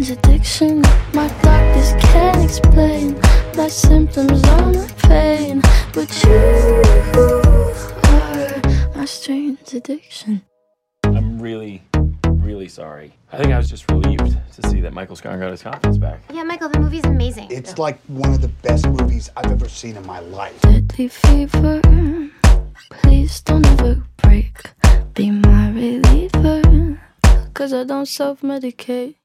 strange addiction. My doctors can't explain my symptoms or my pain, but you are my strange addiction. I'm really sorry. I think I was just relieved to see that Michael Scarn got his confidence back. Yeah, Michael, the movie's amazing. It's like one of the best movies I've ever seen in my life. Deadly fever, please don't ever break. Be my reliever, 'cause I don't self-medicate.